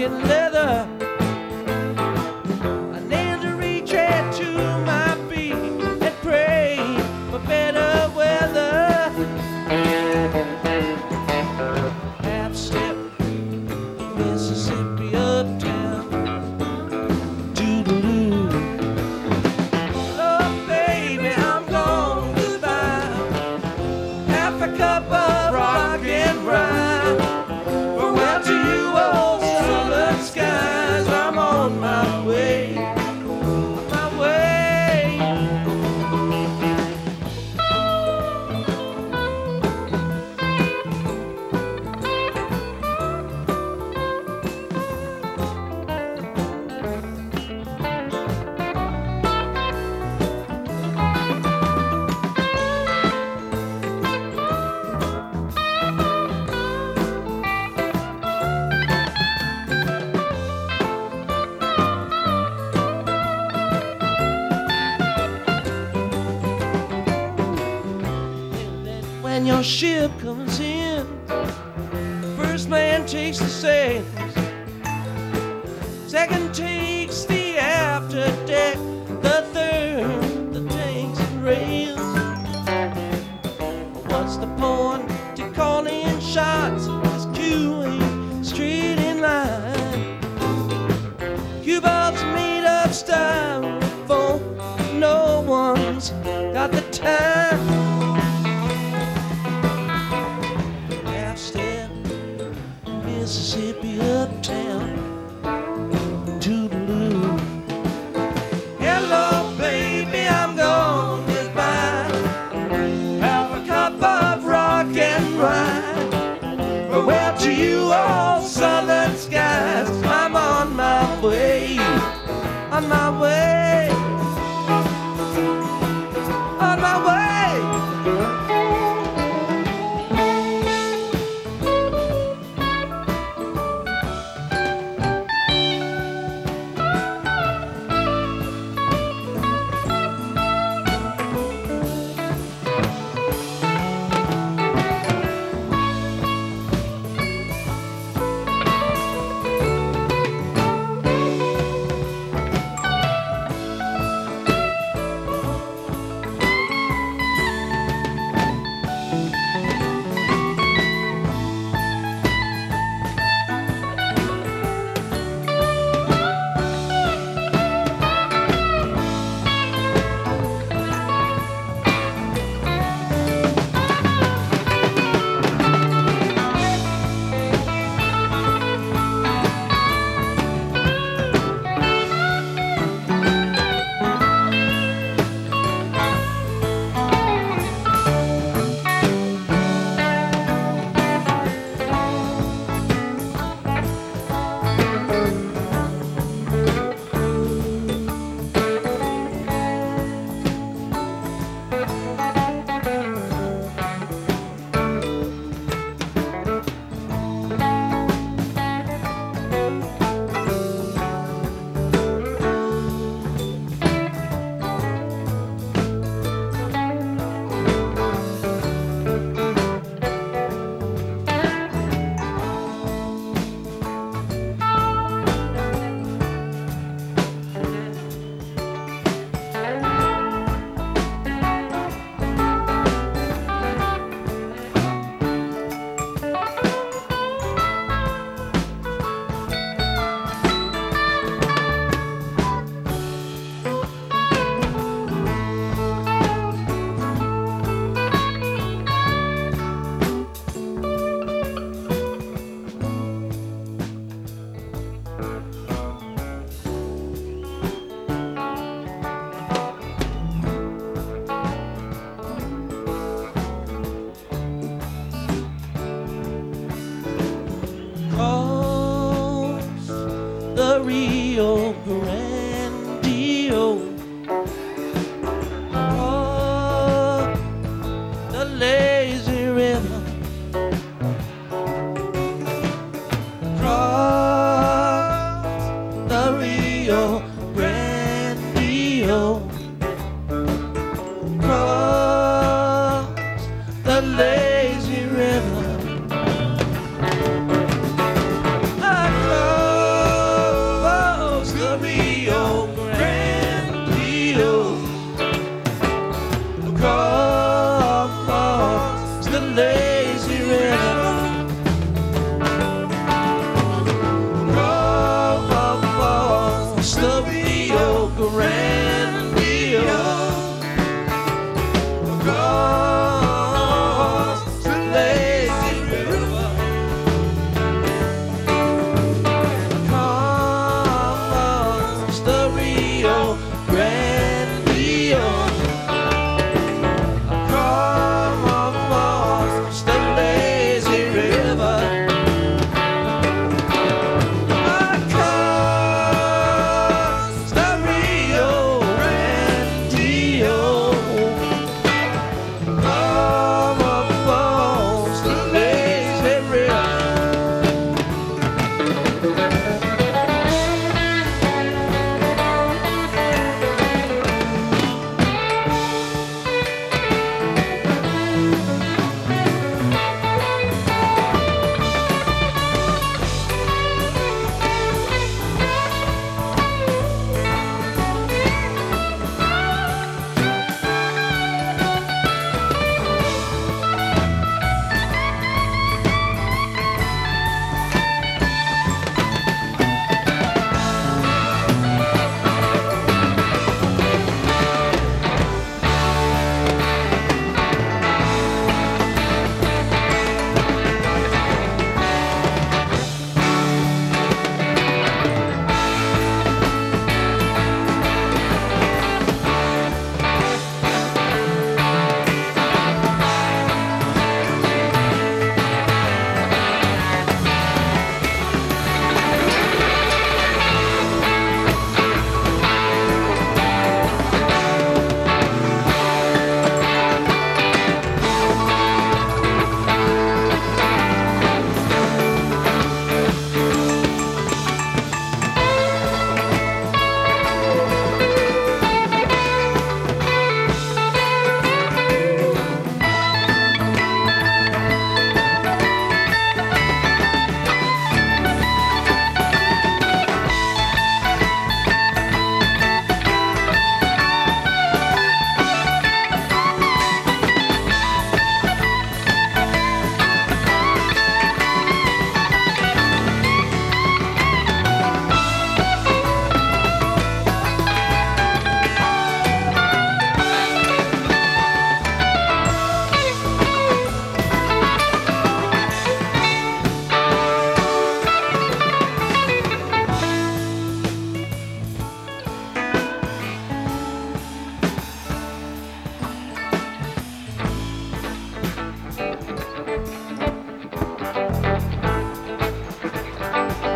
in leather. I nailed a retread to my feet and prayed for better weather. Half step, Mississippi uptown. Toodaloo. Oh baby, I'm gone goodbye. Half a cup of rock and rye. Farewell to you, old southern skies. I'm on my way, my way. When your ship comes in, first man takes the sails, second takes the after deck, the third the tanks and rails. What's the point to call in shots? This queue ain't straight in line. Cubans made of styrofoam, no one's got the time. Mississippi uptown. Toodaloo. Hello, baby, I'm gone goodbye. Half a cup of rock and rye. Farewell to you, all southern skies. I'm on my way, on my way.